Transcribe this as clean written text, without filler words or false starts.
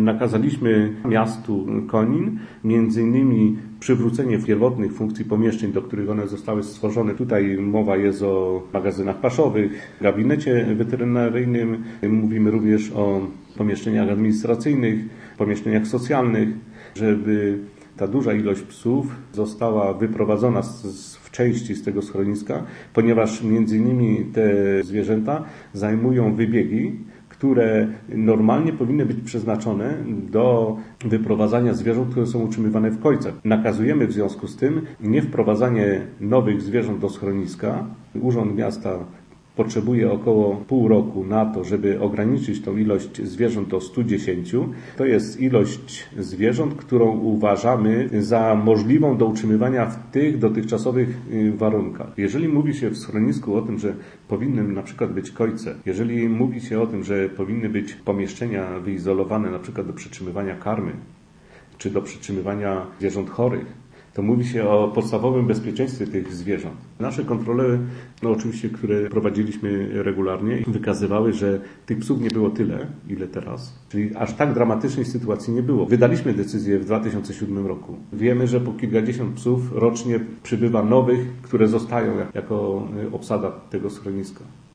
nakazaliśmy miastu Konin między innymi przywrócenie pierwotnych funkcji pomieszczeń, do których one zostały stworzone. Tutaj mowa jest o magazynach paszowych, gabinecie weterynaryjnym. Mówimy również o pomieszczeniach administracyjnych, pomieszczeniach socjalnych, żeby ta duża ilość psów została wyprowadzona w części z tego schroniska, ponieważ między innymi te zwierzęta zajmują wybiegi, które normalnie powinny być przeznaczone do wyprowadzania zwierząt, które są utrzymywane w kojcach. Nakazujemy w związku z tym nie wprowadzanie nowych zwierząt do schroniska. Urząd Miasta potrzebuje około pół roku na to, żeby ograniczyć tą ilość zwierząt do 110. To jest ilość zwierząt, którą uważamy za możliwą do utrzymywania w tych dotychczasowych warunkach. Jeżeli mówi się w schronisku o tym, że powinny na przykład być kojce, jeżeli mówi się o tym, że powinny być pomieszczenia wyizolowane na przykład do przetrzymywania karmy, czy do przetrzymywania zwierząt chorych, to mówi się o podstawowym bezpieczeństwie tych zwierząt. Nasze kontrole, oczywiście, które prowadziliśmy regularnie, wykazywały, że tych psów nie było tyle, ile teraz. Czyli aż tak dramatycznej sytuacji nie było. Wydaliśmy decyzję w 2007 roku. Wiemy, że po kilkadziesiąt psów rocznie przybywa nowych, które zostają jako obsada tego schroniska.